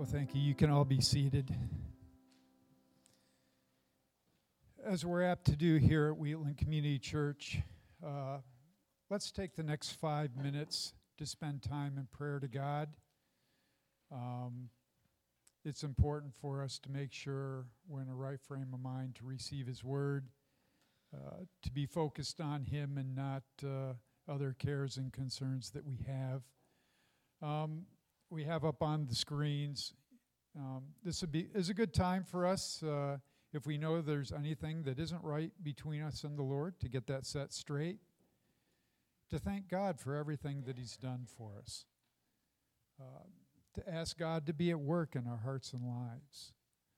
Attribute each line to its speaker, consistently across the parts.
Speaker 1: Well, thank you. You can all be seated. As we're apt to do here at Wheatland Community Church, let's take the next 5 minutes to spend time in prayer to God. It's important for us to make sure we're in a right frame of mind to receive His Word, to be focused on Him and not other cares and concerns that we have. We have up on the screens. This is a good time for us, if we know there's anything that isn't right between us and the Lord, to get that set straight, to thank God for everything that He's done for us, to ask God to be at work in our hearts and lives.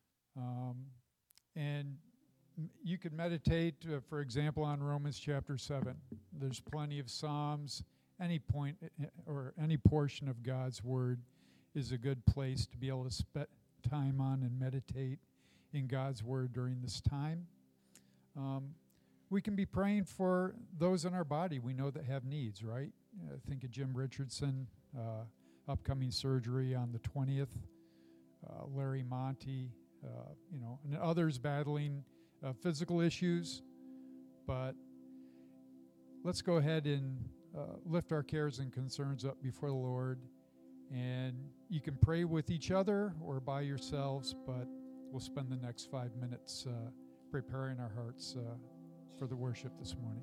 Speaker 1: And you could meditate, for example, on Romans chapter 7. There's plenty of Psalms. Any point or any portion of God's Word is a good place to be able to spend time on and meditate in God's Word during this time. We can be praying for those in our body we know that have needs, right? Think of Jim Richardson, upcoming surgery on the 20th, Larry Monty, and others battling physical issues. But let's go ahead and lift our cares and concerns up before the Lord. And you can pray with each other or by yourselves, but we'll spend the next 5 minutes preparing our hearts for the worship this morning.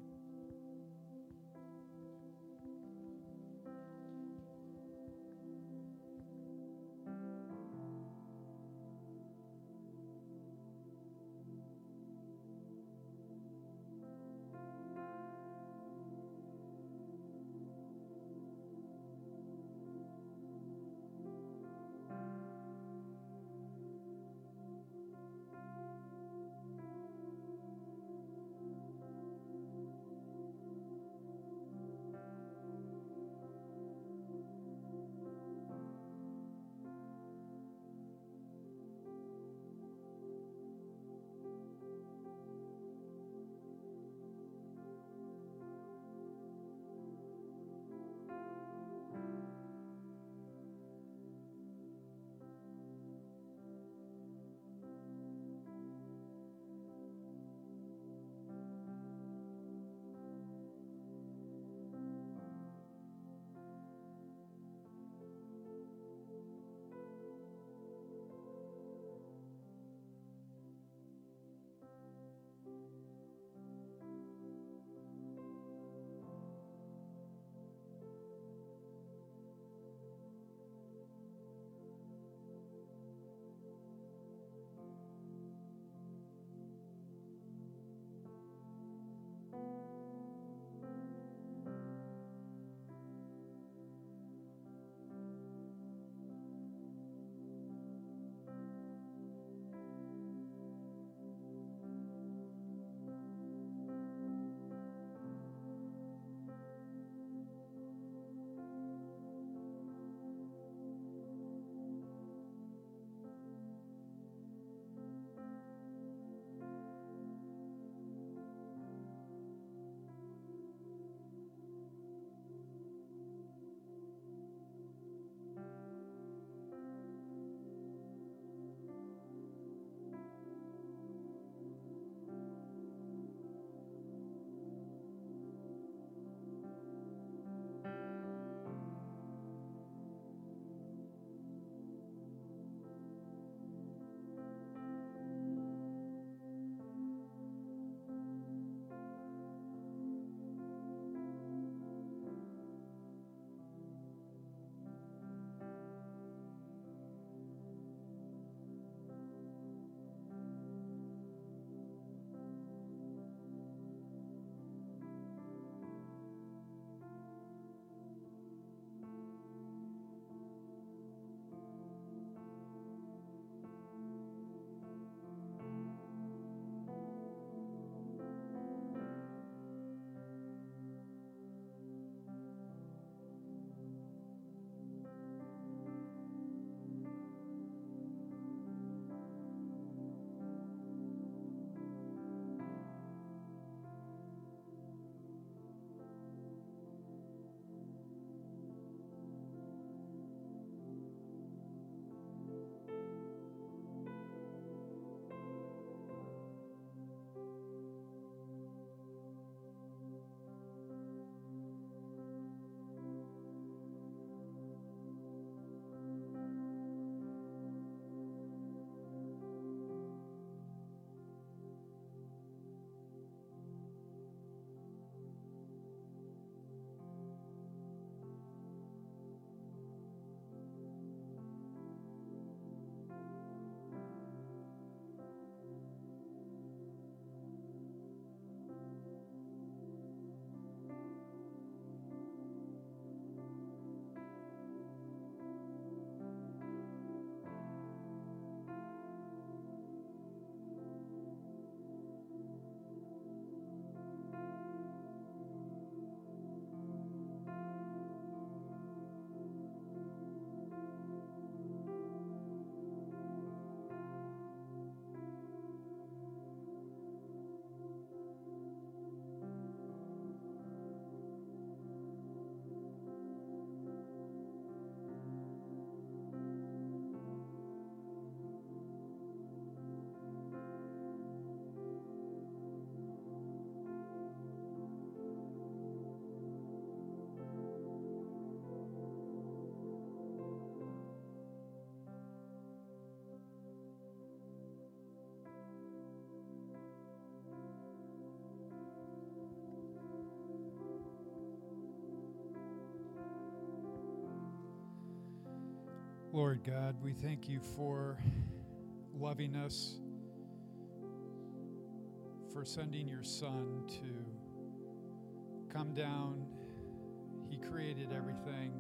Speaker 1: Lord God, we thank you for loving us, for sending your Son to come down. He created everything.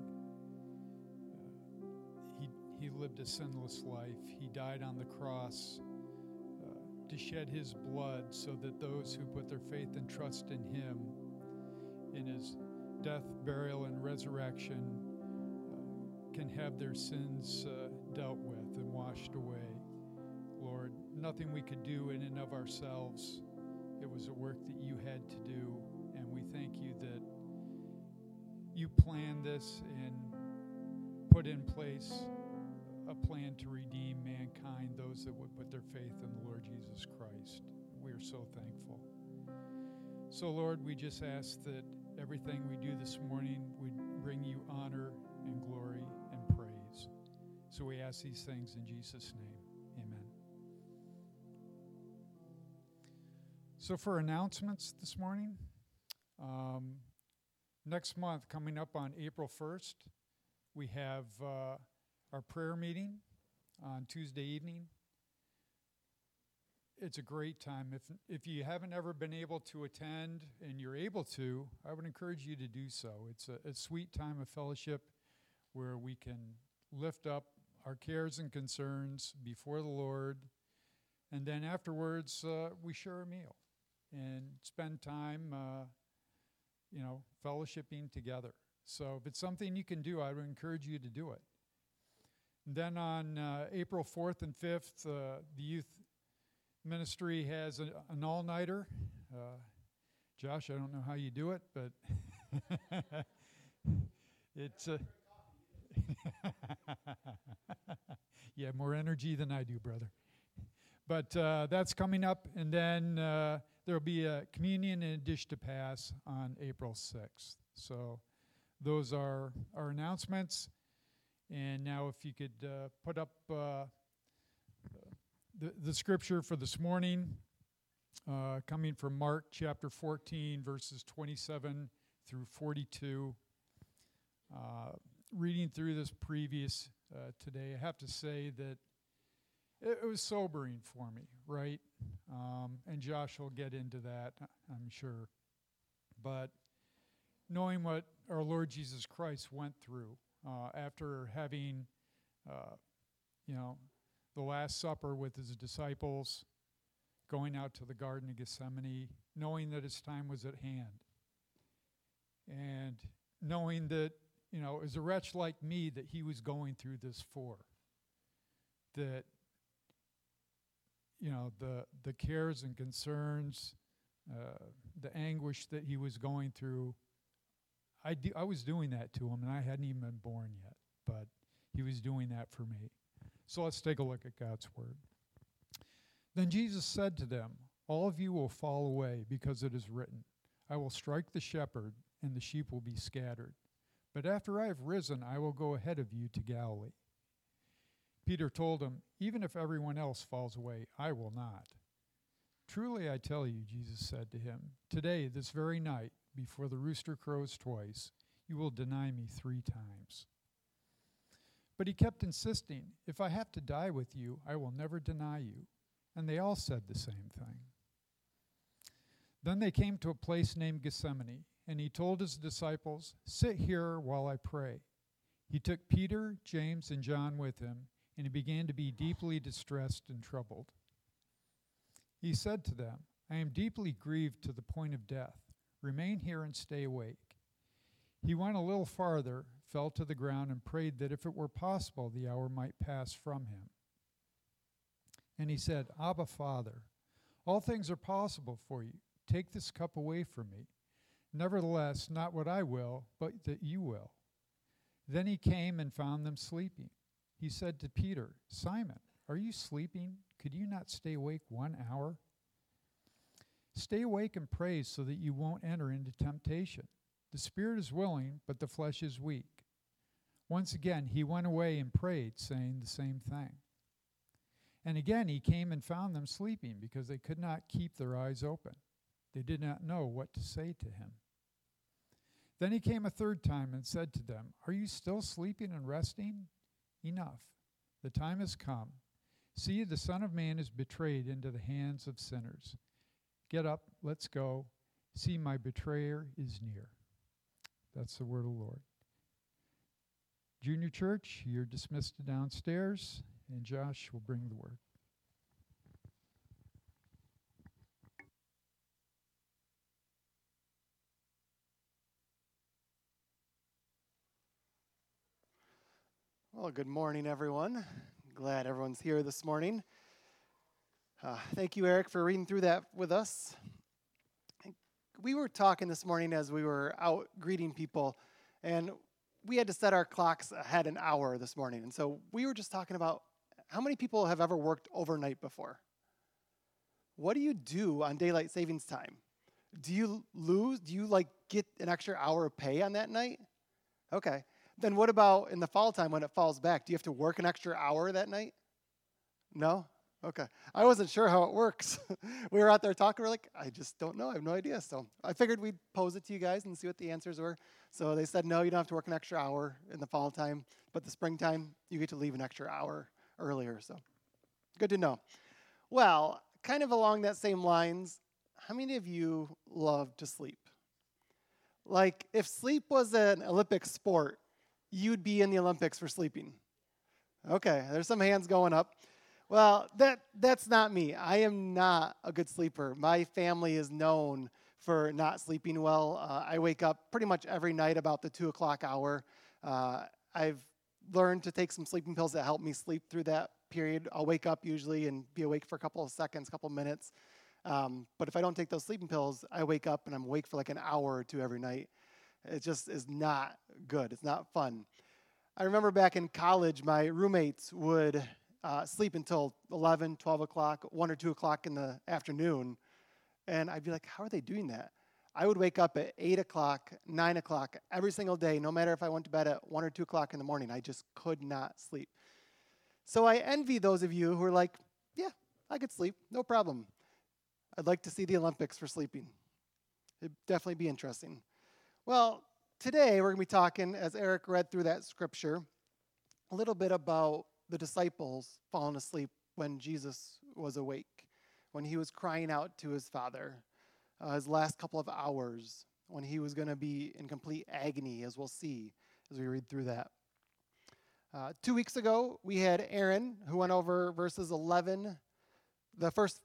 Speaker 1: He lived a sinless life. He died on the cross to shed his blood so that those who put their faith and trust in him, in his death, burial, and resurrection, can have their sins dealt with and washed away. Lord, nothing we could do in and of ourselves. It was a work that you had to do, and we thank you that you planned this and put in place a plan to redeem mankind, those that would put their faith in the Lord Jesus Christ. We are so thankful. So, Lord, we just ask that everything we do this morning would bring you honor and glory and praise. So we ask these things in Jesus' name. Amen. So for announcements this morning, next month, coming up on April 1st, we have our prayer meeting on Tuesday evening. It's a great time. If you haven't ever been able to attend and you're able to, I would encourage you to do so. It's a sweet time of fellowship where we can lift up our cares and concerns before the Lord, and then afterwards we share a meal and spend time fellowshipping together. So if it's something you can do, I would encourage you to do it. And then on April 4th and 5th, the youth ministry has an all-nighter. Josh, I don't know how you do it, but it's yeah, more energy than I do, brother. But that's coming up, and then there'll be a communion and a dish to pass on April 6th. So those are our announcements. And now if you could put up the scripture for this morning, coming from Mark chapter 14, verses 27 through 42. Reading through this previous today, I have to say that it was sobering for me, right? And Josh will get into that, I'm sure. But knowing what our Lord Jesus Christ went through after having, the Last Supper with his disciples, going out to the Garden of Gethsemane, knowing that his time was at hand, and knowing that, as a wretch like me, that he was going through this for, that, the cares and concerns, the anguish that he was going through, I was doing that to him, and I hadn't even been born yet, but he was doing that for me. So let's take a look at God's word. Then Jesus said to them, "All of you will fall away, because it is written, 'I will strike the shepherd, and the sheep will be scattered.' But after I have risen, I will go ahead of you to Galilee." Peter told him, "Even if everyone else falls away, I will not." "Truly I tell you," Jesus said to him, "today, this very night, before the rooster crows twice, you will deny me 3 times." But he kept insisting, "If I have to die with you, I will never deny you." And they all said the same thing. Then they came to a place named Gethsemane, and he told his disciples, "Sit here while I pray." He took Peter, James, and John with him, and he began to be deeply distressed and troubled. He said to them, "I am deeply grieved to the point of death. Remain here and stay awake." He went a little farther, fell to the ground, and prayed that if it were possible, the hour might pass from him. And he said, "Abba, Father, all things are possible for you. Take this cup away from me. Nevertheless, not what I will, but that you will." Then he came and found them sleeping. He said to Peter, "Simon, are you sleeping? Could you not stay awake 1 hour? Stay awake and pray so that you won't enter into temptation. The spirit is willing, but the flesh is weak." Once again, he went away and prayed, saying the same thing. And again he came and found them sleeping, because they could not keep their eyes open. They did not know what to say to him. Then he came a third time and said to them, "Are you still sleeping and resting? Enough. The time has come. See, the Son of Man is betrayed into the hands of sinners. Get up, let's go. See, my betrayer is near. That's the word of the Lord. Junior Church, you're dismissed to downstairs, and Josh will bring the word.
Speaker 2: Well, good morning, everyone. Glad everyone's here this morning. Thank you, Eric, for reading through that with us. We were talking this morning as we were out greeting people, and we had to set our clocks ahead an hour this morning. And so we were just talking about how many people have ever worked overnight before? What do you do on daylight savings time? Do you lose? Do you get an extra hour of pay on that night? Okay. Then what about in the fall time when it falls back? Do you have to work an extra hour that night? No? Okay. I wasn't sure how it works. We were out there talking. We're like, I just don't know. I have no idea. So I figured we'd pose it to you guys and see what the answers were. So they said, no, you don't have to work an extra hour in the fall time. But the springtime, you get to leave an extra hour earlier. So good to know. Well, kind of along that same lines, how many of you love to sleep? Like, if sleep was an Olympic sport, you'd be in the Olympics for sleeping. Okay, there's some hands going up. Well, that's not me. I am not a good sleeper. My family is known for not sleeping well. I wake up pretty much every night about the 2 o'clock hour. I've learned to take some sleeping pills that help me sleep through that period. I'll wake up usually and be awake for a couple of seconds, couple of minutes. But if I don't take those sleeping pills, I wake up and I'm awake for like an hour or two every night. It just is not good. It's not fun. I remember back in college, my roommates would sleep until 11, 12 o'clock, 1 or 2 o'clock in the afternoon. And I'd be like, how are they doing that? I would wake up at 8 o'clock, 9 o'clock every single day, no matter if I went to bed at 1 or 2 o'clock in the morning. I just could not sleep. So I envy those of you who are like, yeah, I could sleep, no problem. I'd like to see the Olympics for sleeping. It'd definitely be interesting. Well, today we're going to be talking, as Eric read through that scripture, a little bit about the disciples falling asleep when Jesus was awake, when he was crying out to his Father, his last couple of hours, when he was going to be in complete agony, as we'll see as we read through that. 2 weeks ago, we had Aaron, who went over verses 11, the first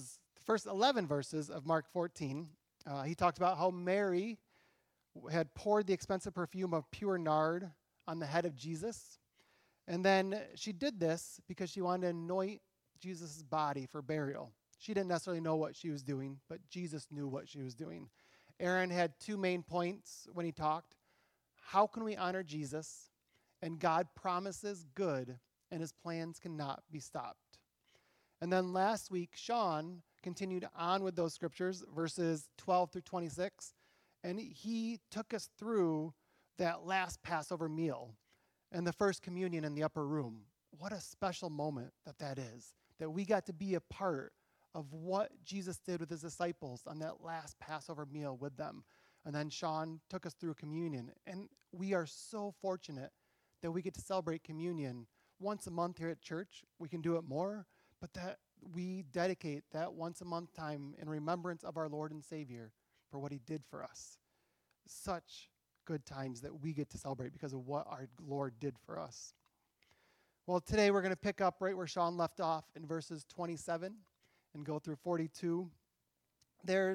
Speaker 2: 11 verses of Mark 14. He talked about how Mary had poured the expensive perfume of pure nard on the head of Jesus. And then she did this because she wanted to anoint Jesus' body for burial. She didn't necessarily know what she was doing, but Jesus knew what she was doing. Aaron had 2 main points when he talked. How can we honor Jesus? And God promises good, and his plans cannot be stopped. And then last week, Sean continued on with those scriptures, verses 12 through 26. And he took us through that last Passover meal and the first communion in the upper room. What a special moment that is, that we got to be a part of what Jesus did with his disciples on that last Passover meal with them. And then Sean took us through communion. And we are so fortunate that we get to celebrate communion once a month here at church. We can do it more, but that we dedicate that once a month time in remembrance of our Lord and Savior for what he did for us. Such good times that we get to celebrate because of what our Lord did for us. Well, today we're going to pick up right where Sean left off in verses 27 and go through 42. That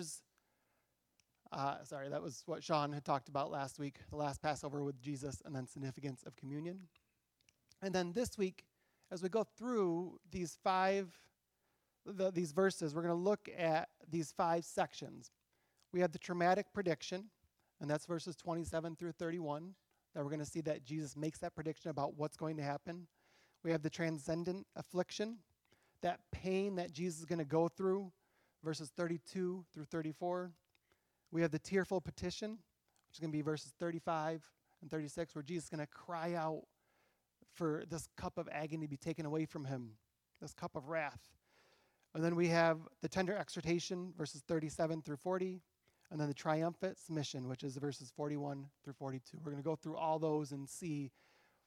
Speaker 2: was what Sean had talked about last week, the last Passover with Jesus and then significance of communion. And then this week, as we go through these verses, we're going to look at these 5 sections. We have the traumatic prediction, and that's verses 27 through 31. That we're going to see that Jesus makes that prediction about what's going to happen. We have the transcendent affliction, that pain that Jesus is going to go through, verses 32 through 34. We have the tearful petition, which is going to be verses 35 and 36, where Jesus is going to cry out for this cup of agony to be taken away from him, this cup of wrath. And then we have the tender exhortation, verses 37 through 40. And then the triumphant submission, which is verses 41 through 42. We're going to go through all those and see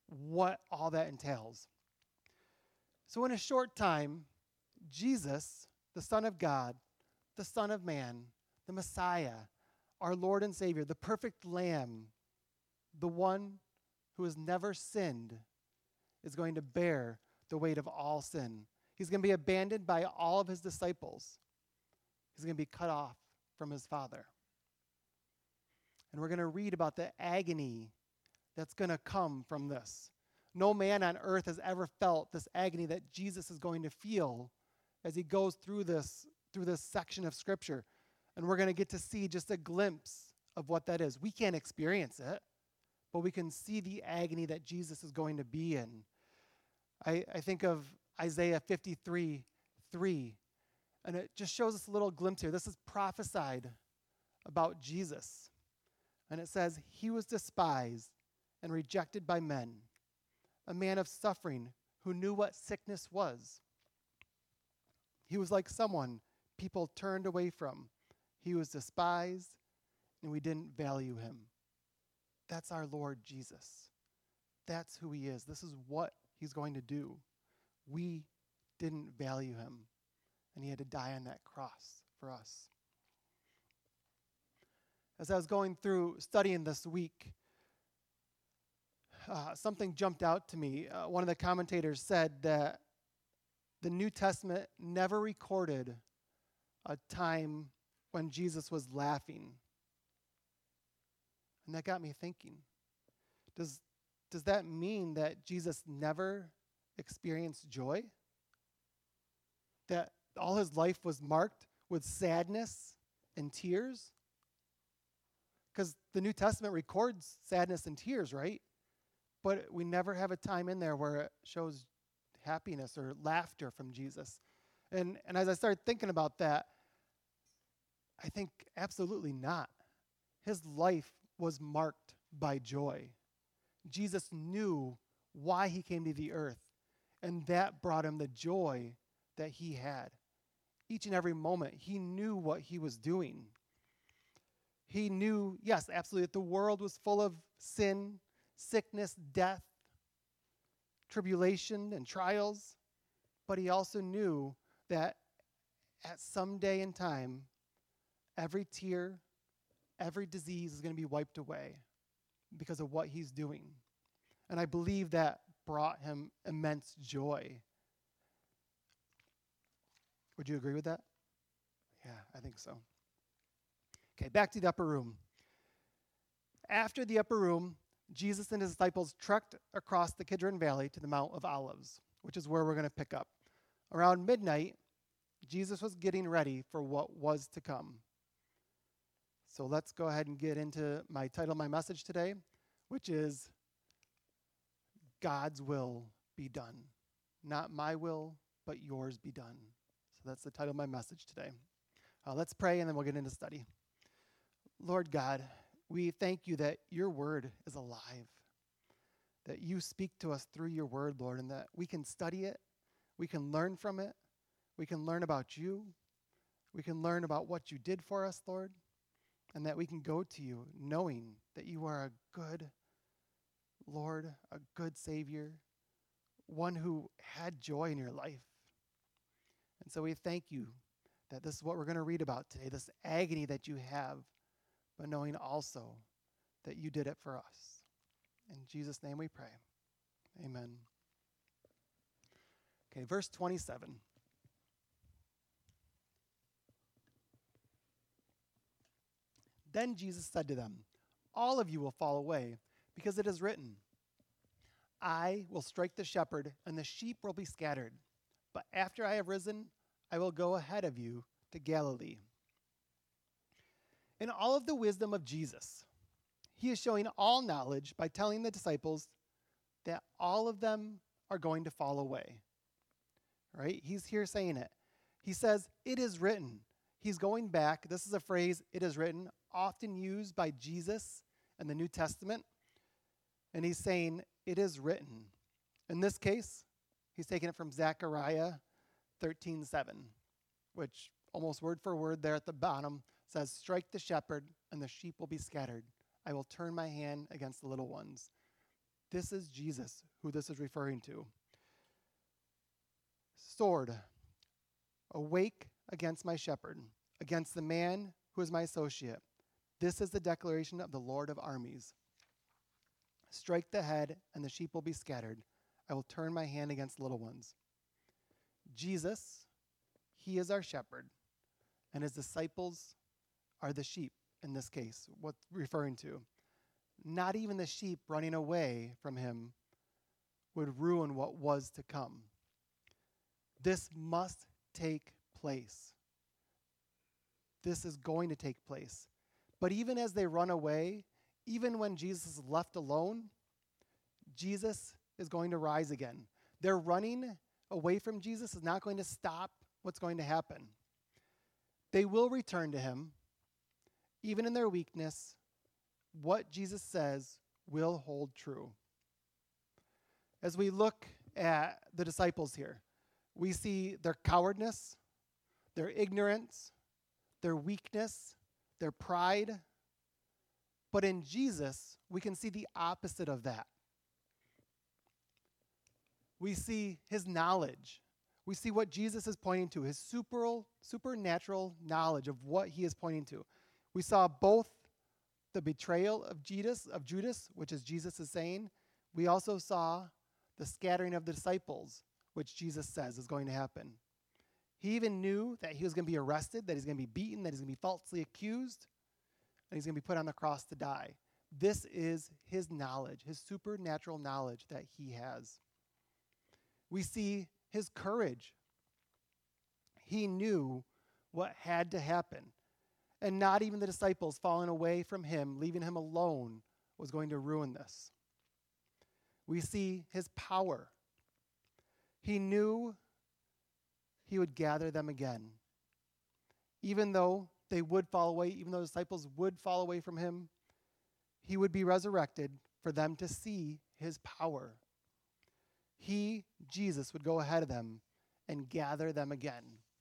Speaker 2: what all that entails. So in a short time, Jesus, the Son of God, the Son of Man, the Messiah, our Lord and Savior, the perfect Lamb, the one who has never sinned, is going to bear the weight of all sin. He's going to be abandoned by all of his disciples. He's going to be cut off from his Father. And we're going to read about the agony that's going to come from this. No man on earth has ever felt this agony that Jesus is going to feel as he goes through this section of Scripture. And we're going to get to see just a glimpse of what that is. We can't experience it, but we can see the agony that Jesus is going to be in. I think of Isaiah 53:3, and it just shows us a little glimpse here. This is prophesied about Jesus. And it says, "He was despised and rejected by men, a man of suffering who knew what sickness was. He was like someone people turned away from. He was despised, and we didn't value him." That's our Lord Jesus. That's who he is. This is what he's going to do. We didn't value him, and he had to die on that cross for us. As I was going through studying this week, something jumped out to me. One of the commentators said that the New Testament never recorded a time when Jesus was laughing. And that got me thinking, does that mean that Jesus never experienced joy? That all his life was marked with sadness and tears? Because the New Testament records sadness and tears, right? But we never have a time in there where it shows happiness or laughter from Jesus. And as I started thinking about that, I think absolutely not. His life was marked by joy. Jesus knew why he came to the earth, and that brought him the joy that he had. Each and every moment, he knew what he was doing. He knew, yes, absolutely, that the world was full of sin, sickness, death, tribulation, and trials, but he also knew that at some day in time, every tear, every disease is going to be wiped away because of what he's doing. And I believe that brought him immense joy. Would you agree with that? Yeah, I think so. Okay, back to the upper room. After the upper room, Jesus and his disciples trekked across the Kidron Valley to the Mount of Olives, which is where we're going to pick up. Around midnight, Jesus was getting ready for what was to come. So let's go ahead and get into my title of my message today, which is God's will be done. Not my will, but yours be done. So that's the title of my message today. Let's pray, and then we'll get into study. Lord God, we thank you that your word is alive, that you speak to us through your word, Lord, and that we can study it, we can learn from it, we can learn about you, we can learn about what you did for us, Lord, and that we can go to you knowing that you are a good Lord, a good Savior, one who had joy in your life. And so we thank you that this is what we're going to read about today, this agony that you have, but knowing also that you did it for us. In Jesus' name we pray. Amen. Okay, verse 27. Then Jesus said to them, "All of you will fall away, because it is written, 'I will strike the shepherd, and the sheep will be scattered. But after I have risen, I will go ahead of you to Galilee.'" In all of the wisdom of Jesus, he is showing all knowledge by telling the disciples that all of them are going to fall away. Right? He's here saying it. He says, "It is written." He's going back. This is a phrase, "it is written," often used by Jesus in the New Testament. And he's saying, "It is written." In this case, he's taking it from Zechariah 13:7, which almost word for word there at the bottom says, "Strike the shepherd, and the sheep will be scattered. I will turn my hand against the little ones." This is Jesus who this is referring to. Sword, awake against my shepherd, against the man who is my associate. This is the declaration of the Lord of armies. Strike the head, and the sheep will be scattered. I will turn my hand against little ones. Jesus, he is our shepherd, and his disciples are the sheep in this case, what's referring to. Not even the sheep running away from him would ruin what was to come. This must take place. This is going to take place. But even as they run away, even when Jesus is left alone, Jesus is going to rise again. Their running away from Jesus is not going to stop what's going to happen. They will return to him. Even in their weakness, what Jesus says will hold true. As we look at the disciples here, we see their cowardness, their ignorance, their weakness, their pride. But in Jesus, we can see the opposite of that. We see his knowledge. We see what Jesus is pointing to, his supernatural knowledge of what he is pointing to. We saw both the betrayal of Judas, which is Jesus is saying. We also saw the scattering of the disciples, which Jesus says is going to happen. He even knew that he was going to be arrested, that he's going to be beaten, that he's going to be falsely accused, and he's going to be put on the cross to die. This is his knowledge, his supernatural knowledge that he has. We see his courage. He knew what had to happen. And not even the disciples falling away from him, leaving him alone, was going to ruin this. We see his power. He knew he would gather them again. Even though they would fall away, even though the disciples would fall away from him, he would be resurrected for them to see his power. He, Jesus, would go ahead of them and gather them again.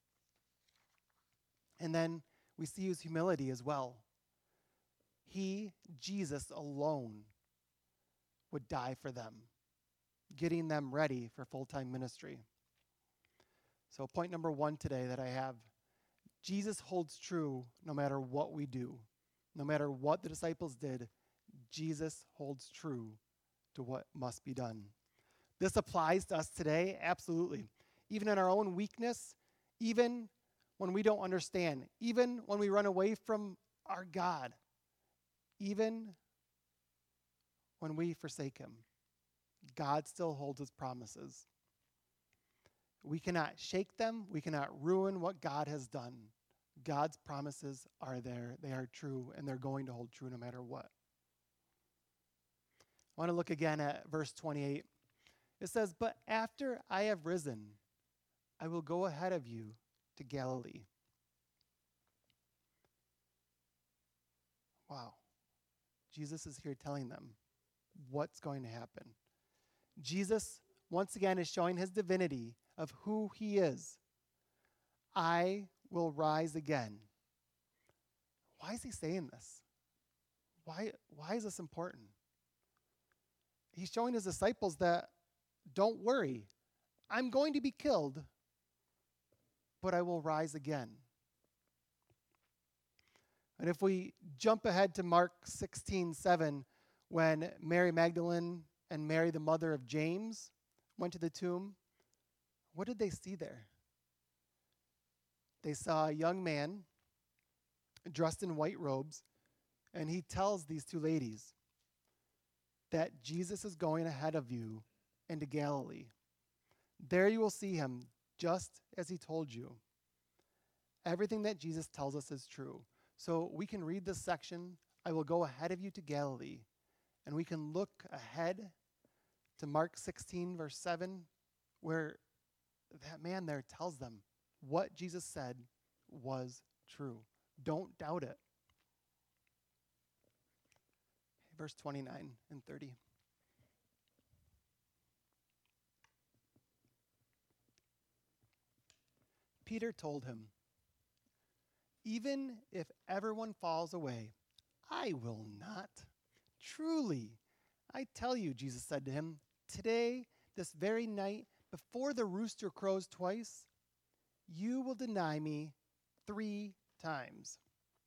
Speaker 2: And then we see his humility as well. He, Jesus alone, would die for them, getting them ready for full-time ministry. So point number 1 today that I have, Jesus holds true no matter what we do. No matter what the disciples did, Jesus holds true to what must be done. This applies to us today, absolutely. Even in our own weakness, even when we don't understand, even when we run away from our God, even when we forsake him, God still holds his promises. We cannot shake them. We cannot ruin what God has done. God's promises are there. They are true, and they're going to hold true no matter what. I want to look again at verse 28. It says, "But after I have risen, I will go ahead of you to Galilee." Wow. Jesus is here telling them what's going to happen. Jesus, once again, is showing his divinity of who he is. I will rise again. Why is he saying this? Why is this important? He's showing his disciples that, don't worry, I'm going to be killed, but I will rise again. And if we jump ahead to Mark 16:7, when Mary Magdalene and Mary, the mother of James, went to the tomb, what did they see there? They saw a young man dressed in white robes, and he tells these two ladies that Jesus is going ahead of you into Galilee. There you will see him just as he told you. Everything that Jesus tells us is true. So we can read this section, I will go ahead of you to Galilee, and we can look ahead to Mark 16, verse 7, where that man there tells them what Jesus said was true. Don't doubt it. Verse 29 and 30. Peter told him, "Even if everyone falls away, I will not. Truly, I tell you, Jesus said to him, today, this very night, before the rooster crows twice, you will deny me 3 times.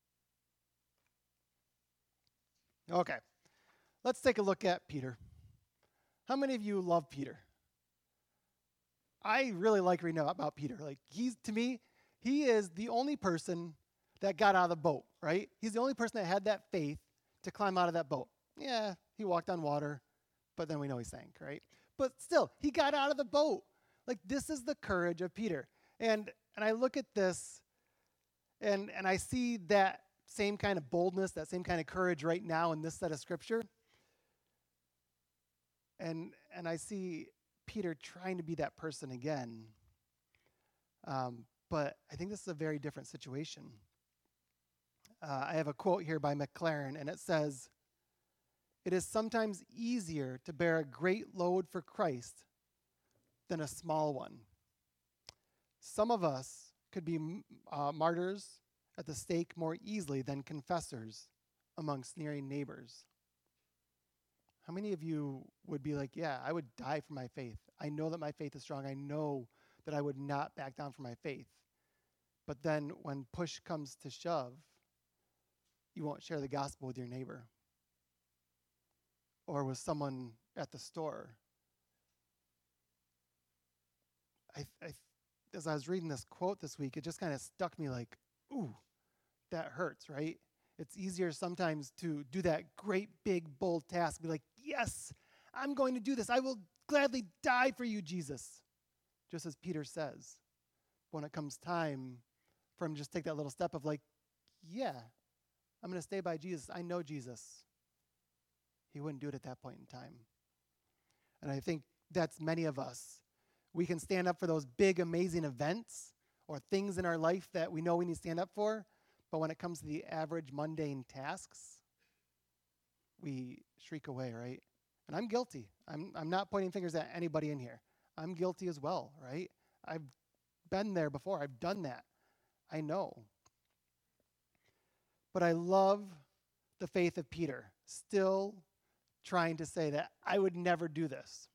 Speaker 2: Okay, let's take a look at Peter. How many of you love Peter? I really like reading about Peter. Like, to me, he is the only person that got out of the boat, right? He's the only person that had that faith to climb out of that boat. Yeah, he walked on water, but then we know he sank, right? But still, he got out of the boat. Like, this is the courage of Peter. And I look at this, and I see that same kind of boldness, that same kind of courage right now in this set of scripture. And I see Peter trying to be that person again. But I think this is a very different situation. I have a quote here by McLaren, and it says, "It is sometimes easier to bear a great load for Christ than a small one. Some of us could be martyrs at the stake more easily than confessors among sneering neighbors." How many of you would be like, yeah, I would die for my faith. I know that my faith is strong. I know that I would not back down from my faith. But then when push comes to shove, you won't share the gospel with your neighbor or with someone at the store. As I was reading this quote this week, it just kind of stuck me like, ooh, that hurts, right? It's easier sometimes to do that great, big, bold task, be like, yes, I'm going to do this. I will gladly die for you, Jesus, just as Peter says. When it comes time for him to just take that little step of like, yeah, I'm going to stay by Jesus. I know Jesus. He wouldn't do it at that point in time. And I think that's many of us. We can stand up for those big, amazing events or things in our life that we know we need to stand up for. But when it comes to the average, mundane tasks, we shriek away, right? And I'm guilty. I'm not pointing fingers at anybody in here. I'm guilty as well, right? I've been there before. I've done that. I know. But I love the faith of Peter, still trying to say that I would never do this.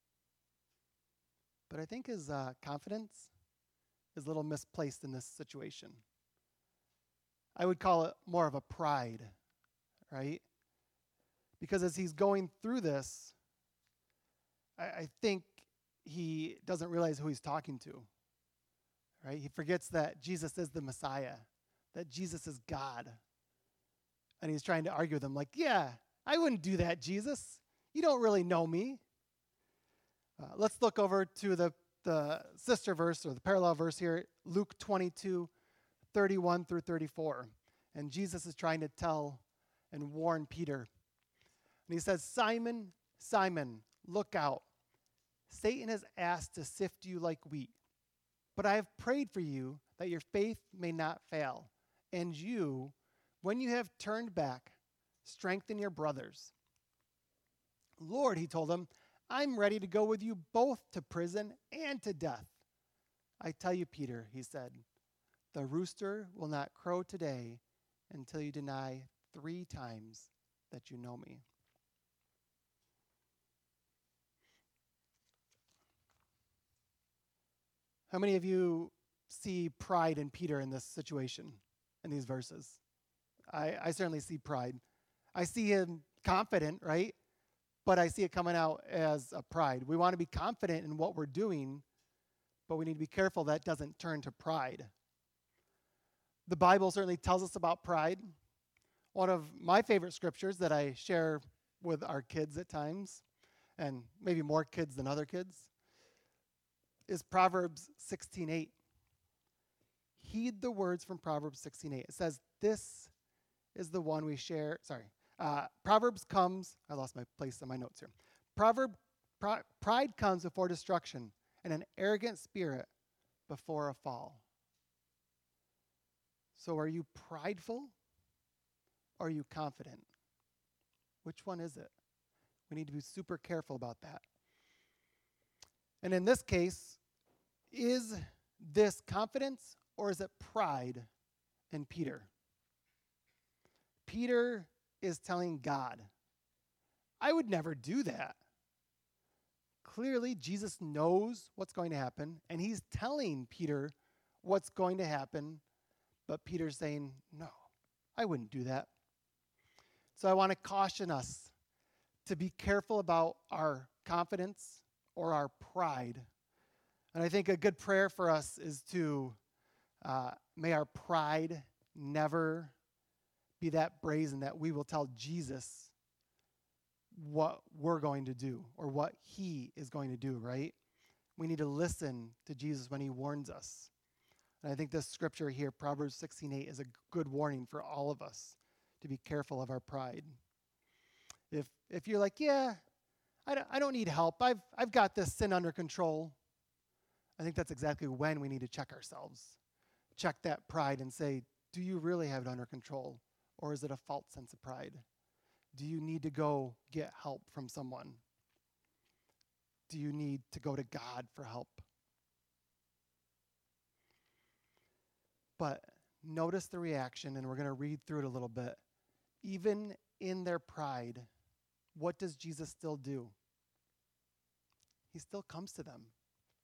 Speaker 2: But I think his confidence is a little misplaced in this situation. I would call it more of a pride, right? Because as he's going through this, I think he doesn't realize who he's talking to, right? He forgets that Jesus is the Messiah, that Jesus is God. And he's trying to argue with him like, yeah, I wouldn't do that, Jesus. You don't really know me. Let's look over to the sister verse or the parallel verse here, Luke 22:31 through 34. And Jesus is trying to tell and warn Peter. And he says, Simon, Simon, look out. Satan has asked to sift you like wheat. But I have prayed for you that your faith may not fail. And you, when you have turned back, strengthen your brothers. Lord, he told him, I'm ready to go with you both to prison and to death. I tell you, Peter, he said, the rooster will not crow today until you deny 3 times that you know me. How many of you see pride in Peter in this situation, in these verses? I certainly see pride. I see him confident, right? But I see it coming out as a pride. We want to be confident in what we're doing, but we need to be careful that doesn't turn to pride. The Bible certainly tells us about pride. One of my favorite scriptures that I share with our kids at times, and maybe more kids than other kids, is Proverbs 16:8. Heed the words from Proverbs 16:8. It says, this is the one we share. Proverbs comes, I lost my place in my notes here. Pride comes before destruction, and an arrogant spirit before a fall. So are you prideful or are you confident? Which one is it? We need to be super careful about that. And in this case, is this confidence or is it pride in Peter? Peter is telling God, I would never do that. Clearly, Jesus knows what's going to happen, and he's telling Peter what's going to happen, but Peter's saying, no, I wouldn't do that. So I want to caution us to be careful about our confidence or our pride. And I think a good prayer for us is to may our pride never be that brazen that we will tell Jesus what we're going to do or what he is going to do, right? We need to listen to Jesus when he warns us. And I think this scripture here, Proverbs 16:8, is a good warning for all of us to be careful of our pride. If you're like, yeah, I don't need help. I've got this sin under control. I think that's exactly when we need to check ourselves. Check that pride and say, do you really have it under control? Or is it a false sense of pride? Do you need to go get help from someone? Do you need to go to God for help? But notice the reaction, and we're going to read through it a little bit. Even in their pride, what does Jesus still do? He still comes to them.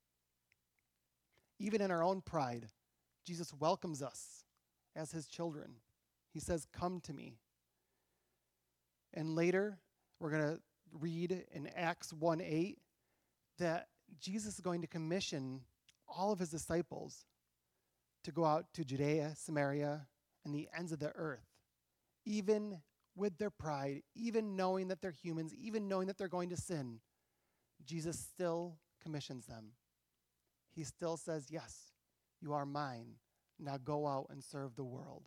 Speaker 2: Even in our own pride, Jesus welcomes us as his children. He says, come to me. And later, we're going to read in Acts 1:8 that Jesus is going to commission all of his disciples to go out to Judea, Samaria, and the ends of the earth, even with their pride, even knowing that they're humans, even knowing that they're going to sin. Jesus still commissions them. He still says, yes, you are mine. Now go out and serve the world.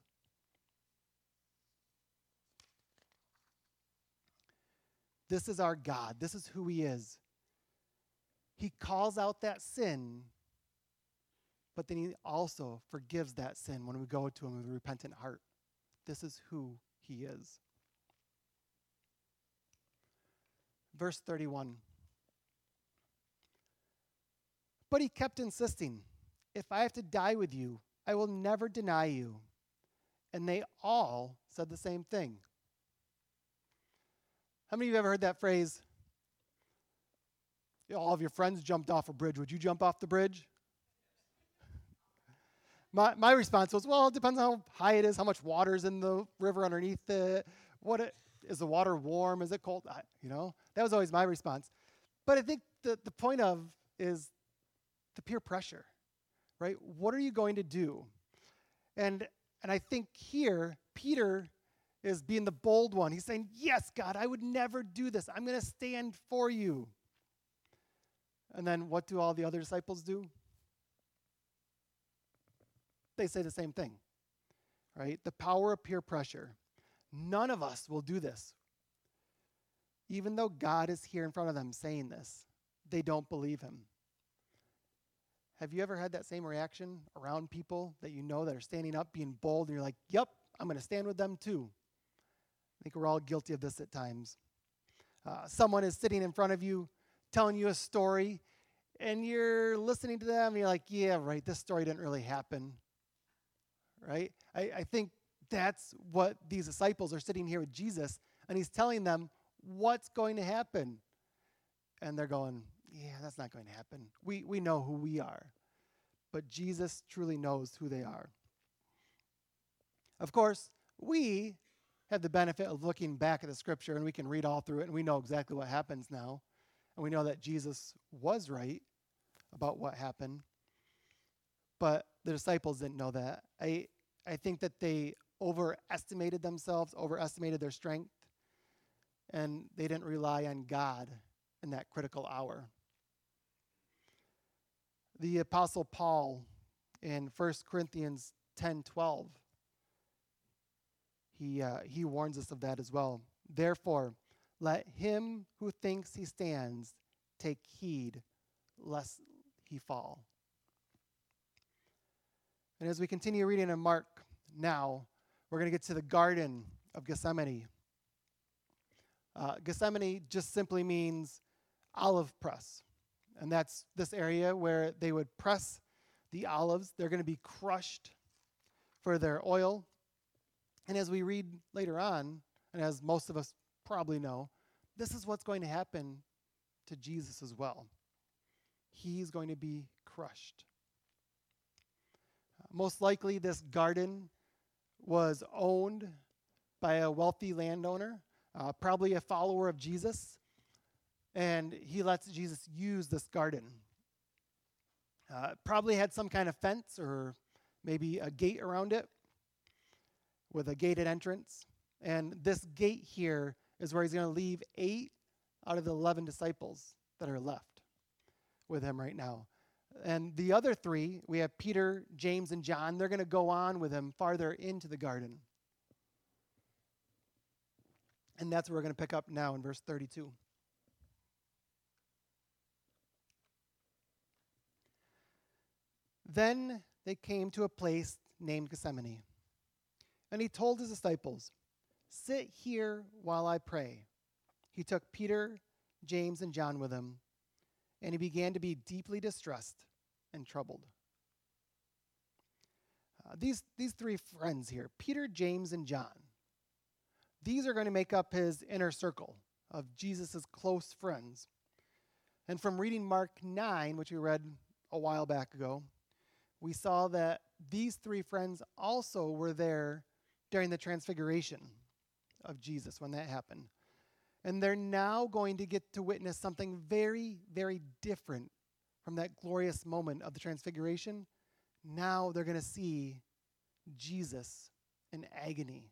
Speaker 2: This is our God. This is who he is. He calls out that sin, but then he also forgives that sin when we go to him with a repentant heart. This is who he is. Verse 31. But he kept insisting, if I have to die with you, I will never deny you. And they all said the same thing. How many of you have ever heard that phrase? All of your friends jumped off a bridge. Would you jump off the bridge? My response was, well, it depends on how high it is, how much water is in the river underneath it. Is the water warm? Is it cold? That was always my response. But I think the point of is the peer pressure, right? What are you going to do? And I think here, Peter is being the bold one. He's saying, yes, God, I would never do this. I'm going to stand for you. And then what do all the other disciples do? They say the same thing, right? The power of peer pressure. None of us will do this. Even though God is here in front of them saying this, they don't believe him. Have you ever had that same reaction around people that you know that are standing up, being bold, and you're like, yep, I'm going to stand with them too? I think we're all guilty of this at times. Someone is sitting in front of you, telling you a story, and you're listening to them, and you're like, yeah, right, this story didn't really happen. Right? I think that's what these disciples are sitting here with Jesus, and he's telling them what's going to happen. And they're going, yeah, that's not going to happen. We know who we are. But Jesus truly knows who they are. Of course, we have the benefit of looking back at the scripture, and we can read all through it, and we know exactly what happens now. And we know that Jesus was right about what happened. But the disciples didn't know that. I think that they overestimated themselves, overestimated their strength, and they didn't rely on God in that critical hour. The Apostle Paul in 1 Corinthians 10:12, he warns us of that as well. Therefore, let him who thinks he stands take heed lest he fall. And as we continue reading in Mark now, we're going to get to the Garden of Gethsemane. Gethsemane just simply means olive press. And that's this area where they would press the olives. They're going to be crushed for their oil. And as we read later on, and as most of us probably know, this is what's going to happen to Jesus as well. He's going to be crushed. Most likely, this garden was owned by a wealthy landowner, probably a follower of Jesus, and he lets Jesus use this garden. Probably had some kind of fence or maybe a gate around it with a gated entrance. And this gate here is where he's going to leave 8 out of the 11 disciples that are left with him right now. And the other 3, we have Peter, James, and John. They're going to go on with him farther into the garden. And that's what we're going to pick up now in verse 32. Then they came to a place named Gethsemane. And he told his disciples, "Sit here while I pray." He took Peter, James, and John with him, and he began to be deeply distressed and troubled. These 3 friends here, Peter, James, and John, these are going to make up his inner circle of Jesus' close friends. And from reading Mark 9, which we read a while back ago, we saw that these 3 friends also were there during the transfiguration of Jesus when that happened. And they're now going to get to witness something very, very different from that glorious moment of the transfiguration. Now they're going to see Jesus in agony.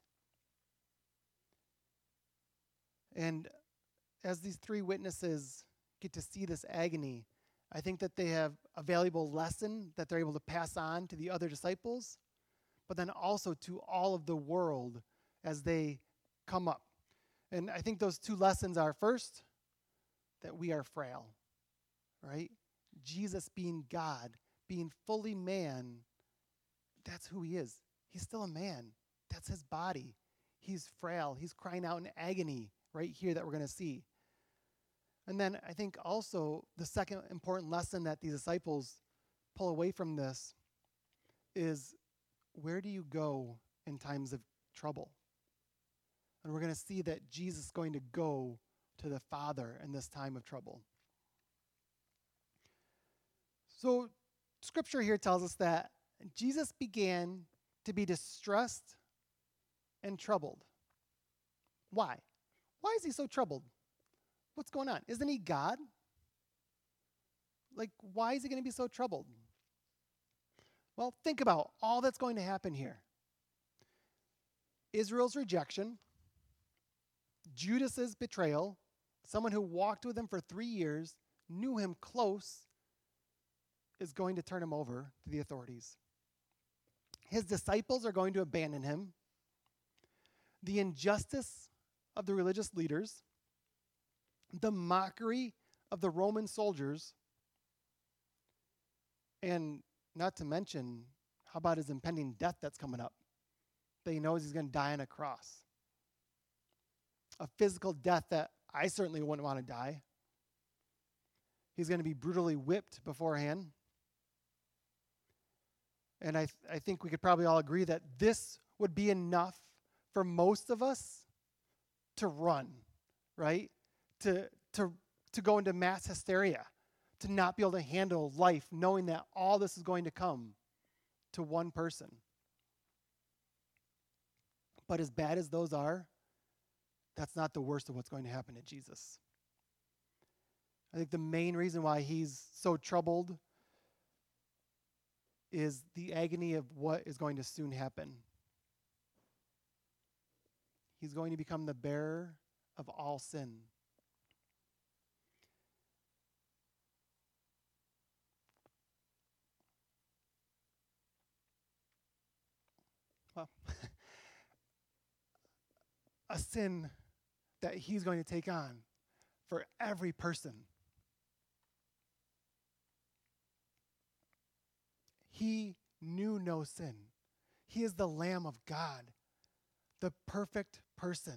Speaker 2: And as these 3 witnesses get to see this agony, I think that they have a valuable lesson that they're able to pass on to the other disciples, but then also to all of the world as they come up. And I think those 2 lessons are, first, that we are frail, right? Jesus being God, being fully man, that's who he is. He's still a man. That's his body. He's frail. He's crying out in agony right here that we're going to see. And then I think also the second important lesson that these disciples pull away from this is, where do you go in times of trouble? And we're going to see that Jesus is going to go to the Father in this time of trouble. So Scripture here tells us that Jesus began to be distressed and troubled. Why? Why is he so troubled? What's going on? Isn't he God? Like, why is he going to be so troubled? Well, think about all that's going to happen here. Israel's rejection, Judas's betrayal, someone who walked with him for 3 years, knew him close, is going to turn him over to the authorities. His disciples are going to abandon him. The injustice of the religious leaders, the mockery of the Roman soldiers, and not to mention, how about his impending death that's coming up? That he knows he's going to die on a cross. A physical death that I certainly wouldn't want to die. He's going to be brutally whipped beforehand. And I think we could probably all agree that this would be enough for most of us to run, right? To go into mass hysteria, to not be able to handle life, knowing that all this is going to come to one person. But as bad as those are, that's not the worst of what's going to happen to Jesus. I think the main reason why he's so troubled is the agony of what is going to soon happen. He's going to become the bearer of all sin. Well, a sin that he's going to take on for every person. He knew no sin. He is the Lamb of God, the perfect person.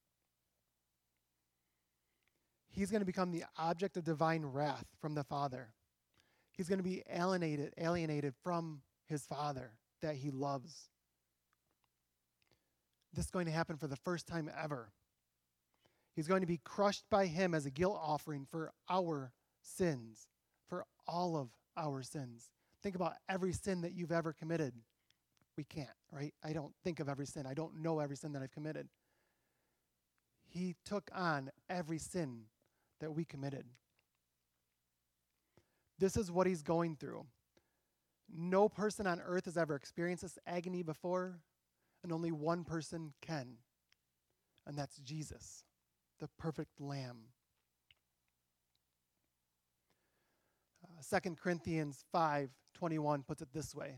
Speaker 2: He's going to become the object of divine wrath from the Father. He's going to be alienated from his Father that he loves. This is going to happen for the first time ever. He's going to be crushed by him as a guilt offering for our sins, for all of our sins. Think about every sin that you've ever committed. We can't, right? I don't think of every sin. I don't know every sin that I've committed. He took on every sin that we committed. This is what he's going through. No person on earth has ever experienced this agony before, and only one person can, and that's Jesus, the perfect Lamb. 2 Corinthians 5:21 puts it this way.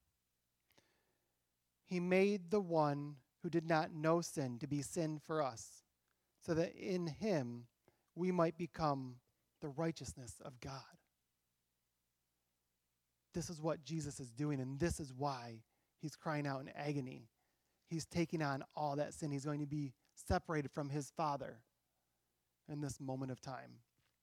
Speaker 2: He made the one who did not know sin to be sin for us, so that in him we might become the righteousness of God. This is what Jesus is doing, and this is why he's crying out in agony. He's taking on all that sin. He's going to be separated from his Father in this moment of time.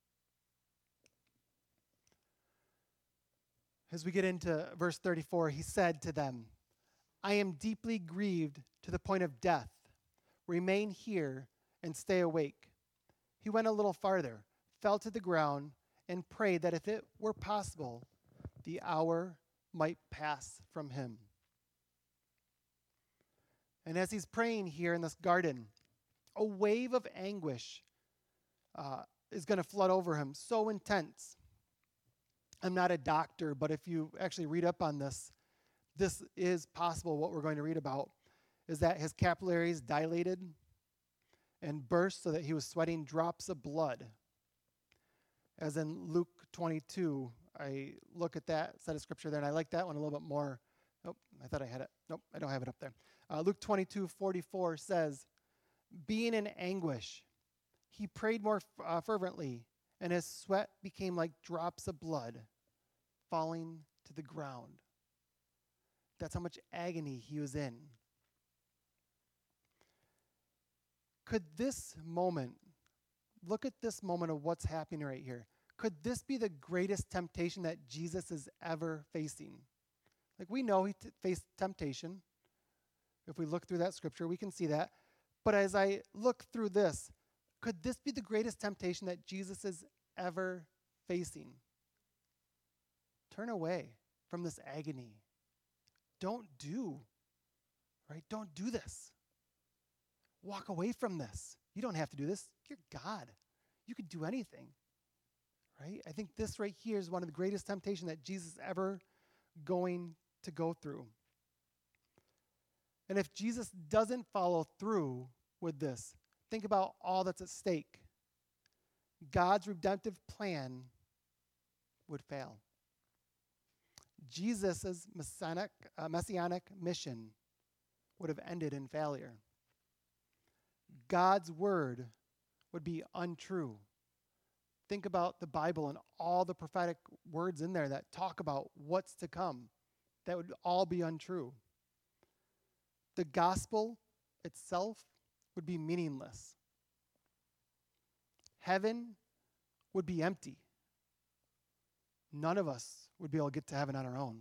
Speaker 2: As we get into verse 34, he said to them, I am deeply grieved to the point of death. Remain here and stay awake. He went a little farther, fell to the ground, and prayed that if it were possible, the hour might pass from him. And as he's praying here in this garden, a wave of anguish is going to flood over him, so intense. I'm not a doctor, but if you actually read up on this, this is possible. What we're going to read about is that his capillaries dilated and burst so that he was sweating drops of blood. As in Luke 22, I look at that set of scripture there, and I like that one a little bit more. Nope, I thought I had it. Nope, I don't have it up there. Luke 22:44 says, being in anguish, he prayed more fervently, and his sweat became like drops of blood falling to the ground. That's how much agony he was in. Could this moment, look at this moment of what's happening right here. Could this be the greatest temptation that Jesus is ever facing? Like, we know he faced temptation. If we look through that scripture, we can see that. But as I look through this, could this be the greatest temptation that Jesus is ever facing? Turn away from this agony. Don't do this. Walk away from this. You don't have to do this. You're God. You could do anything. Right? I think this right here is one of the greatest temptations that Jesus is ever going to go through. And if Jesus doesn't follow through with this, think about all that's at stake. God's redemptive plan would fail. Jesus' messianic mission would have ended in failure. God's word would be untrue. Think about the Bible and all the prophetic words in there that talk about what's to come. That would all be untrue. The gospel itself would be meaningless. Heaven would be empty. None of us would be able to get to heaven on our own.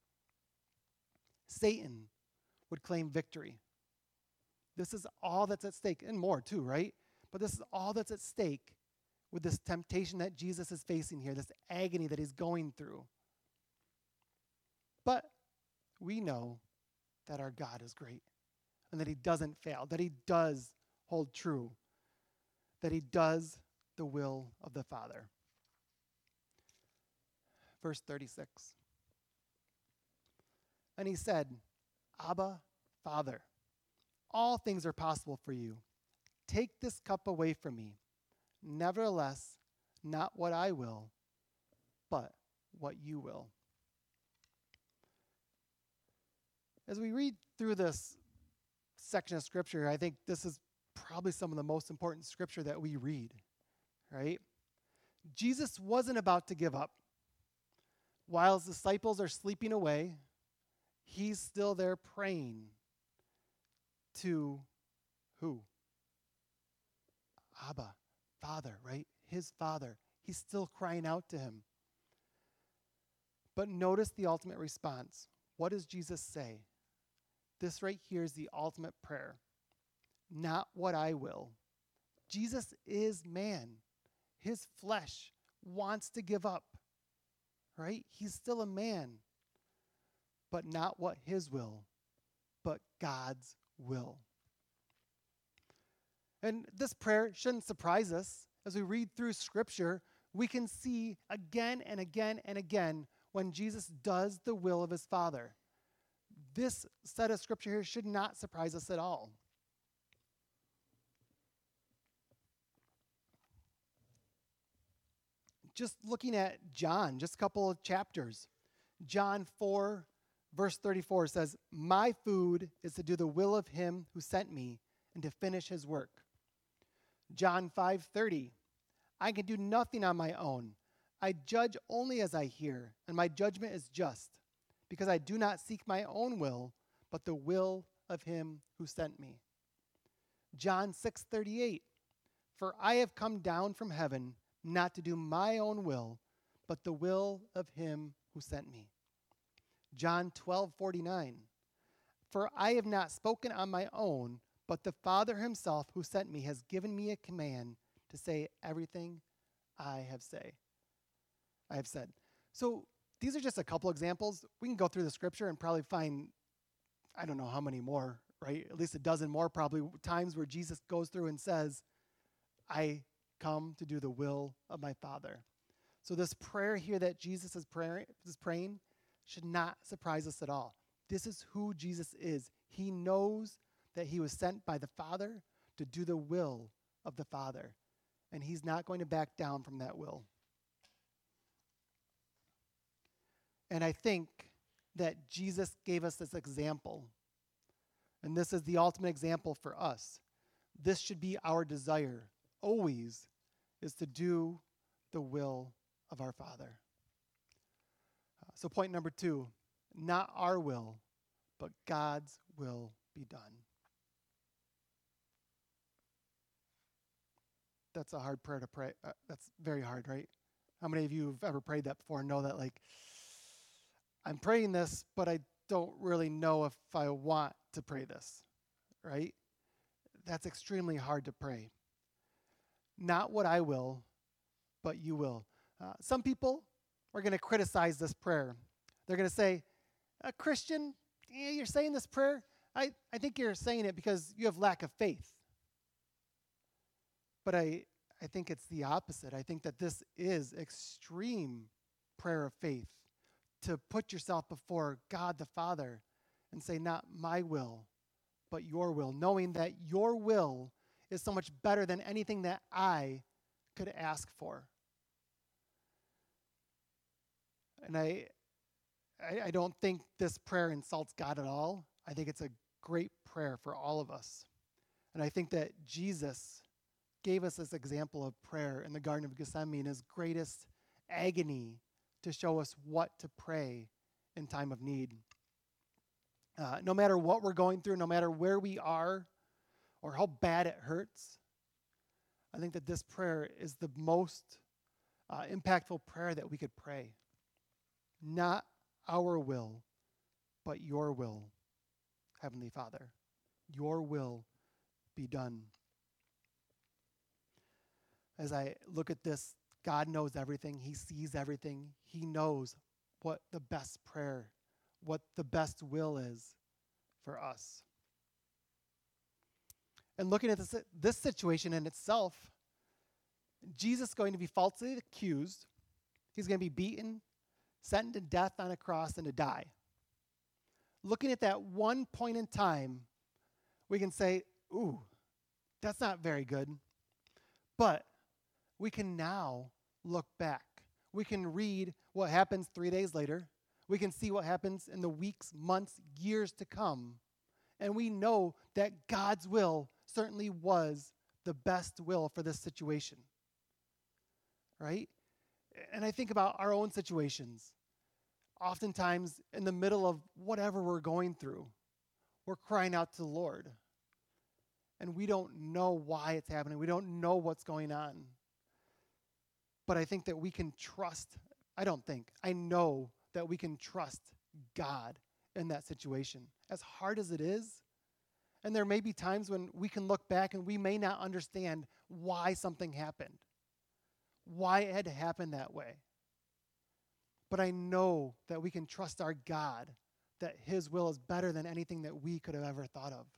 Speaker 2: Satan would claim victory. This is all that's at stake, and more too, right? But this is all that's at stake with this temptation that Jesus is facing here, this agony that he's going through. But we know that our God is great and that he doesn't fail, that he does hold true, that he does the will of the Father. Verse 36. And he said, Abba, Father, all things are possible for you. Take this cup away from me. Nevertheless, not what I will, but what you will. As we read through this section of scripture, I think this is probably some of the most important scripture that we read, right? Jesus wasn't about to give up. While his disciples are sleeping away, he's still there praying to who? Abba, Father, right? His Father. He's still crying out to him. But notice the ultimate response. What does Jesus say? This right here is the ultimate prayer. Not what I will, Jesus is man. His flesh wants to give up, right? He's still a man, but not what his will, but God's will. And this prayer shouldn't surprise us. As we read through Scripture, we can see again and again and again when Jesus does the will of his Father. This set of Scripture here should not surprise us at all. Just looking at John, just a couple of chapters. John 4, verse 34 says, "My food is to do the will of him who sent me and to finish his work." John 5:30, "I can do nothing on my own. I judge only as I hear, and my judgment is just, because I do not seek my own will, but the will of him who sent me." John 6:38, "For I have come down from heaven not to do my own will, but the will of him who sent me." John 12:49, "For I have not spoken on my own, but the Father himself who sent me has given me a command to say everything I have said." So these are just a couple examples. We can go through the Scripture and probably find, I don't know how many more, right? At least a dozen more probably times where Jesus goes through and says, "I come to do the will of my Father." So this prayer here that Jesus is praying should not surprise us at all. This is who Jesus is. He knows that he was sent by the Father to do the will of the Father, and he's not going to back down from that will. And I think that Jesus gave us this example, and this is the ultimate example for us. This should be our desire always, is to do the will of our Father. So point number 2, not our will, but God's will be done. That's a hard prayer to pray. That's very hard, right? How many of you have ever prayed that before and know that, like, I'm praying this, but I don't really know if I want to pray this, right? That's extremely hard to pray. Not what I will, but you will. Some people are going to criticize this prayer. They're going to say, "Christian, you're saying this prayer? I think you're saying it because you have lack of faith." But I think it's the opposite. I think that this is extreme prayer of faith, to put yourself before God the Father and say, "Not my will, but your will," knowing that your will is so much better than anything that I could ask for. And I don't think this prayer insults God at all. I think it's a great prayer for all of us. And I think that Jesus gave us this example of prayer in the Garden of Gethsemane in his greatest agony to show us what to pray in time of need. No matter what we're going through, no matter where we are, or how bad it hurts, I think that this prayer is the most impactful prayer that we could pray. Not our will, but your will, Heavenly Father. Your will be done. As I look at this, God knows everything. He sees everything. He knows what the best prayer, what the best will is for us. And looking at this situation in itself, Jesus is going to be falsely accused. He's going to be beaten, sentenced to death on a cross, and to die. Looking at that one point in time, we can say, "Ooh, that's not very good." But we can now look back. We can read what happens 3 days later. We can see what happens in the weeks, months, years to come. And we know that God's will certainly was the best will for this situation. Right? And I think about our own situations. Oftentimes, in the middle of whatever we're going through, we're crying out to the Lord. And we don't know why it's happening. We don't know what's going on. But I think that we can trust, I know that we can trust God in that situation. As hard as it is, And there may be times when we can look back and we may not understand why something happened, why it had to happen that way. But I know that we can trust our God, that his will is better than anything that we could have ever thought of.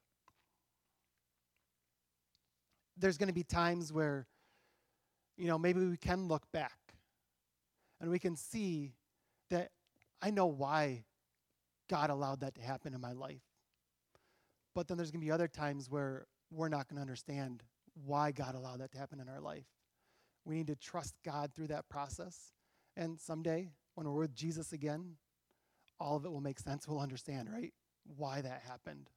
Speaker 2: There's going to be times where, maybe we can look back and we can see that I know why God allowed that to happen in my life. But then there's going to be other times where we're not going to understand why God allowed that to happen in our life. We need to trust God through that process. And someday, when we're with Jesus again, all of it will make sense. We'll understand, right? Why that happened.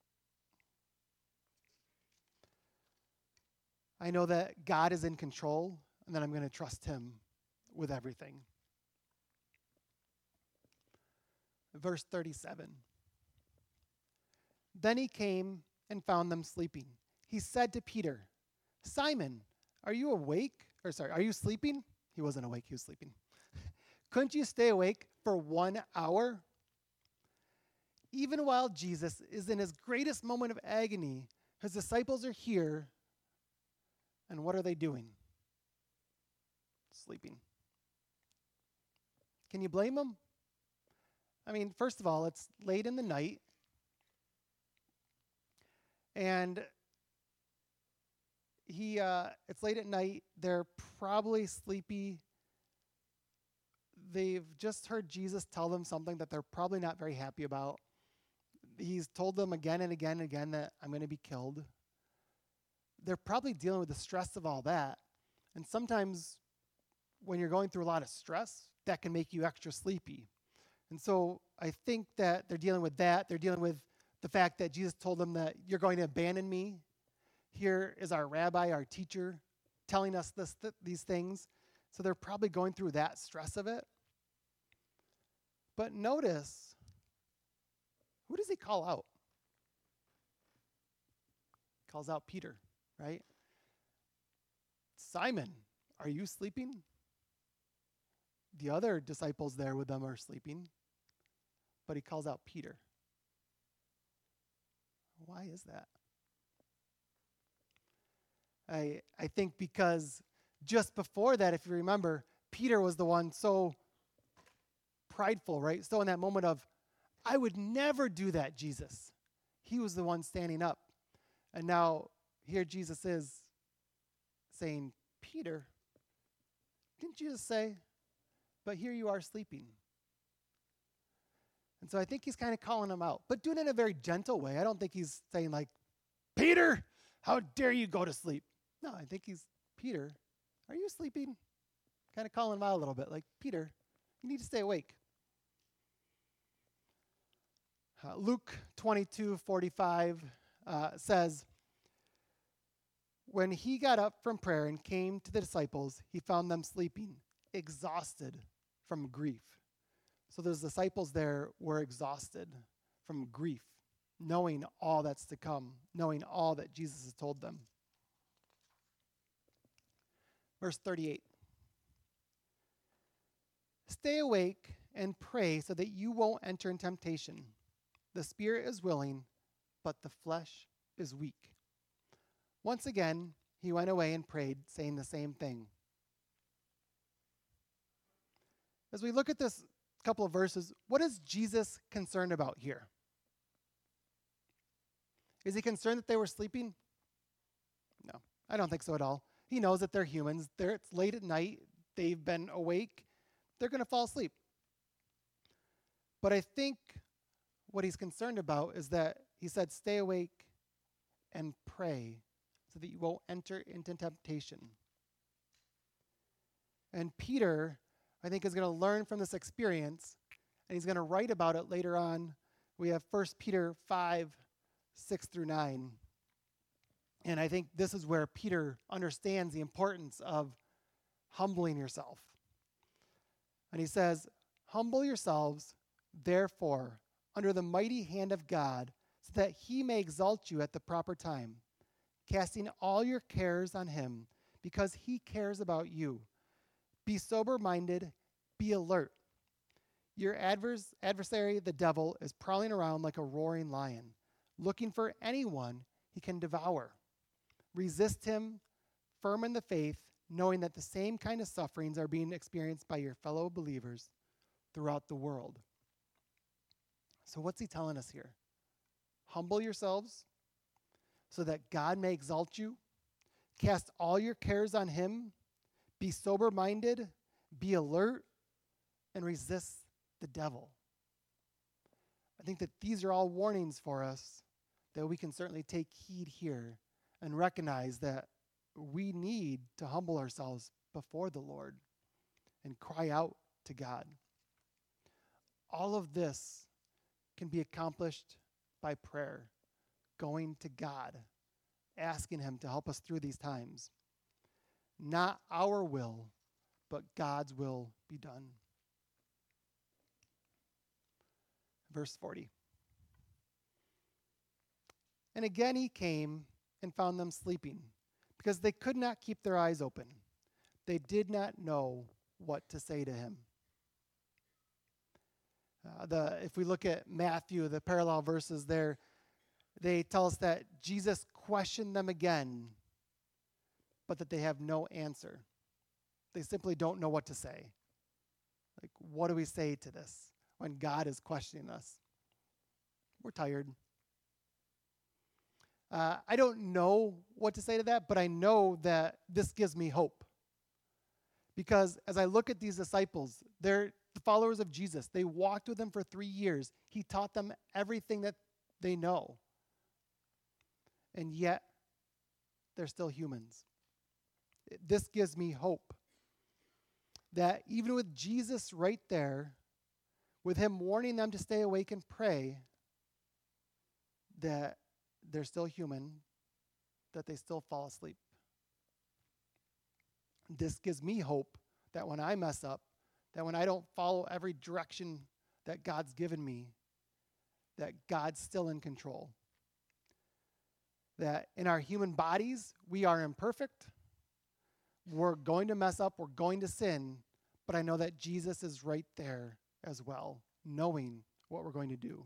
Speaker 2: I know that God is in control, and that I'm going to trust him with everything. Verse 37. Then he came and found them sleeping. He said to Peter, Simon, are you sleeping? He wasn't awake, he was sleeping. Couldn't you stay awake for 1 hour? Even while Jesus is in his greatest moment of agony, his disciples are here, and what are they doing? Sleeping. Can you blame them? I mean, first of all, it's late in the night, and it's late at night. They're probably sleepy. They've just heard Jesus tell them something that they're probably not very happy about. He's told them again and again and again that I'm going to be killed. They're probably dealing with the stress of all that. And sometimes when you're going through a lot of stress, that can make you extra sleepy. And so I think that they're dealing with that. They're dealing with the fact that Jesus told them that you're going to abandon me. Here is our rabbi, our teacher, telling us these things. So they're probably going through that stress of it. But notice, who does he call out? He calls out Peter, right? Simon, are you sleeping? The other disciples there with them are sleeping. But he calls out Peter. Why is that? I think because just before that, if you remember, Peter was the one so prideful, right? So in that moment of, I would never do that, Jesus. He was the one standing up. And now here Jesus is saying, Peter, didn't you just say, but here you are sleeping? And so I think he's kind of calling him out, but doing it in a very gentle way. I don't think he's saying like, Peter, how dare you go to sleep? No, I think he's, Peter, are you sleeping? Kind of calling him out a little bit, like, Peter, you need to stay awake. Luke 22:45 says, when he got up from prayer and came to the disciples, he found them sleeping, exhausted from grief. So those disciples there were exhausted from grief, knowing all that's to come, knowing all that Jesus has told them. Verse 38. Stay awake and pray so that you won't enter in temptation. The spirit is willing, but the flesh is weak. Once again, he went away and prayed, saying the same thing. As we look at this couple of verses, what is Jesus concerned about here? Is he concerned that they were sleeping? No, I don't think so at all. He knows that they're humans. It's late at night. They've been awake. They're going to fall asleep. But I think what he's concerned about is that he said, stay awake and pray so that you won't enter into temptation. And Peter, I think, is going to learn from this experience, and he's going to write about it later on. We have 1 Peter 5:6-9. And I think this is where Peter understands the importance of humbling yourself. And he says, humble yourselves, therefore, under the mighty hand of God, so that he may exalt you at the proper time, casting all your cares on him, because he cares about you. Be sober-minded, be alert. Your adversary, the devil, is prowling around like a roaring lion, looking for anyone he can devour. Resist him, firm in the faith, knowing that the same kind of sufferings are being experienced by your fellow believers throughout the world. So what's he telling us here? Humble yourselves so that God may exalt you. Cast all your cares on him. Be sober-minded, be alert, and resist the devil. I think that these are all warnings for us that we can certainly take heed here and recognize that we need to humble ourselves before the Lord and cry out to God. All of this can be accomplished by prayer, going to God, asking him to help us through these times. Not our will, but God's will be done. Verse 40. And again he came and found them sleeping, because they could not keep their eyes open. They did not know what to say to him. If we look at Matthew, the parallel verses there, they tell us that Jesus questioned them again, but that they have no answer. They simply don't know what to say. Like, what do we say to this when God is questioning us? We're tired. I don't know what to say to that, but I know that this gives me hope. Because as I look at these disciples, they're the followers of Jesus. They walked with him for 3 years. He taught them everything that they know. And yet, they're still humans. This gives me hope that even with Jesus right there, with him warning them to stay awake and pray, that they're still human, that they still fall asleep. This gives me hope that when I mess up, that when I don't follow every direction that God's given me, that God's still in control. That in our human bodies, we are imperfect. We're going to mess up. We're going to sin. But I know that Jesus is right there as well, knowing what we're going to do.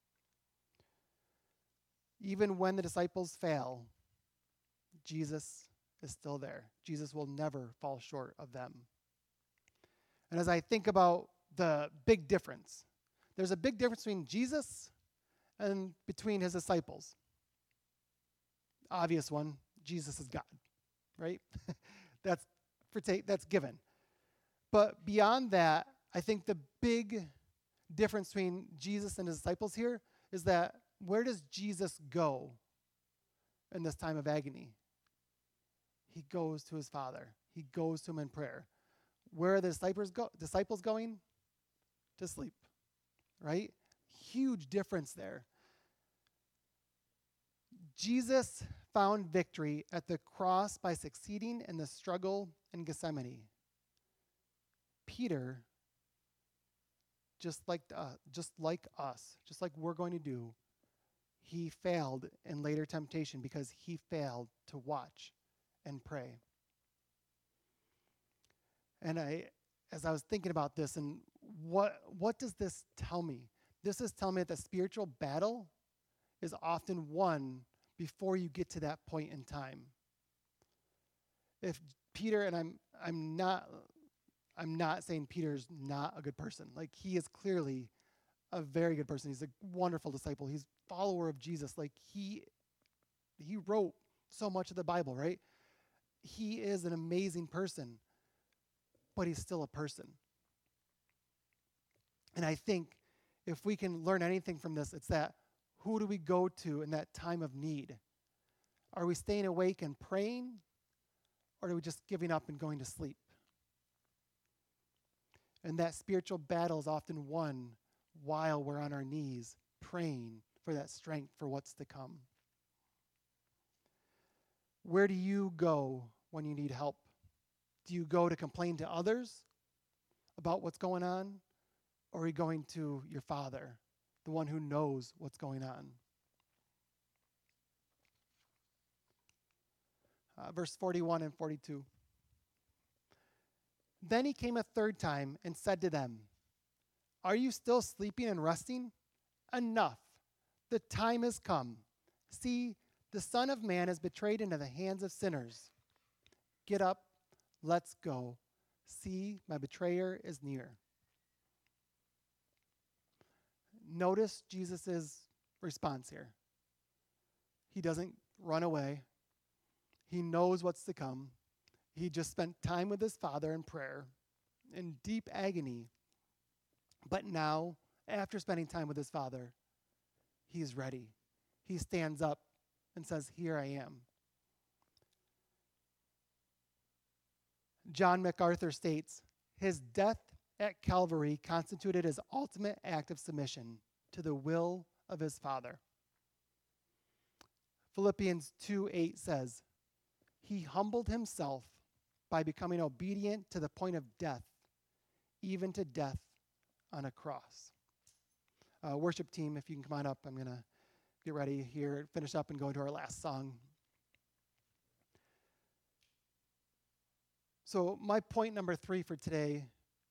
Speaker 2: Even when the disciples fail, Jesus is still there. Jesus will never fall short of them. And as I think about the big difference, there's a big difference between Jesus and between his disciples. Obvious one, Jesus is God, right? That's given. But beyond that, I think the big difference between Jesus and his disciples here is that where does Jesus go in this time of agony? He goes to his Father. He goes to him in prayer. Where are the disciples going? To sleep, right? Huge difference there. Jesus found victory at the cross by succeeding in the struggle in Gethsemane. Peter, just like us, just like we're going to do, he failed in later temptation because he failed to watch and pray. And as I was thinking about this, and what does this tell me? This is telling me that the spiritual battle is often won before you get to that point in time. If Peter, and I'm not saying Peter's not a good person. Like, he is clearly a very good person. He's a wonderful disciple. He's a follower of Jesus. Like, he wrote so much of the Bible, right? He is an amazing person, but he's still a person. And I think if we can learn anything from this, it's that who do we go to in that time of need? Are we staying awake and praying, or are we just giving up and going to sleep? And that spiritual battle is often won while we're on our knees praying for that strength for what's to come. Where do you go when you need help? Do you go to complain to others about what's going on? Or are you going to your Father, the one who knows what's going on? Verse 41 and 42. Then he came a third time and said to them, "Are you still sleeping and resting? Enough. the time has come. See, the Son of Man is betrayed into the hands of sinners. Get up, let's go. See, my betrayer is near. Notice Jesus' response here. He doesn't run away. He knows what's to come. He just spent time with his Father in prayer, in deep agony. But now, after spending time with his Father, he's ready. He stands up and says, "Here I am." John MacArthur states, his death at Calvary constituted his ultimate act of submission to the will of his Father. Philippians 2:8 says, he humbled himself by becoming obedient to the point of death, even to death on a cross. Worship team, if you can come on up, I'm going to get ready here, finish up, and go into our last song. So my point number 3 for today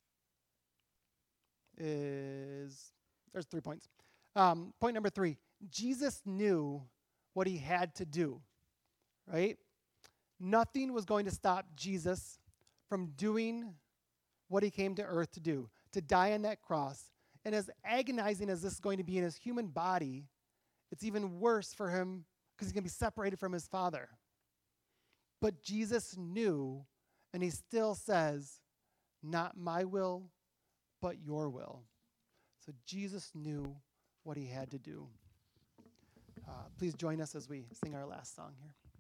Speaker 2: is, there's 3 points. Point number 3, Jesus knew what he had to do, right? Nothing was going to stop Jesus from doing what he came to earth to do, to die on that cross. And as agonizing as this is going to be in his human body, it's even worse for him because he's going to be separated from his Father. But Jesus knew, and he still says, not my will, but your will. So Jesus knew what he had to do. Please join us as we sing our last song here.